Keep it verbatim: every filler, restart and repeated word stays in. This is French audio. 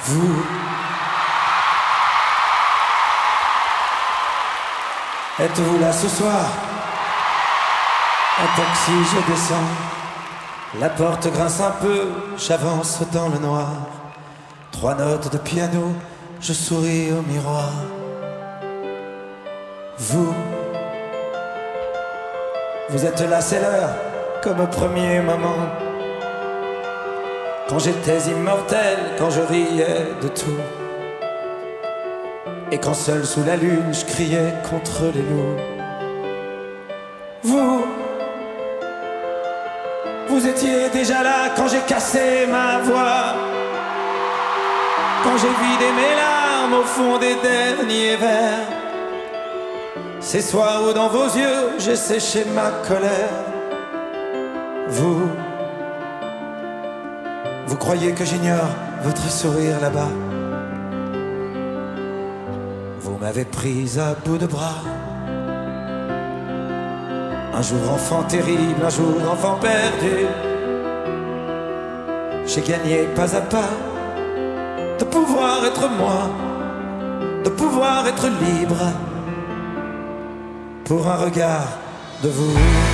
Vous êtes-vous là ce soir? Un taxi, je descends. La porte grince un peu, j'avance dans le noir. Trois notes de piano, je souris au miroir. Vous, vous êtes là, c'est l'heure, comme au premier moment. Quand j'étais immortel, quand je riais de tout. Et quand seul sous la lune, je criais contre les loups. Vous, vous étiez déjà là quand j'ai cassé ma voix. Quand j'ai vidé mes larmes au fond des derniers vers. Ces soirs où dans vos yeux, j'ai séché ma colère. Vous, vous croyez que j'ignore votre sourire là-bas? Vous m'avez prise à bout de bras. Un jour enfant terrible, un jour enfant perdu. J'ai gagné pas à pas de pouvoir être moi, de pouvoir être libre pour un regard de vous.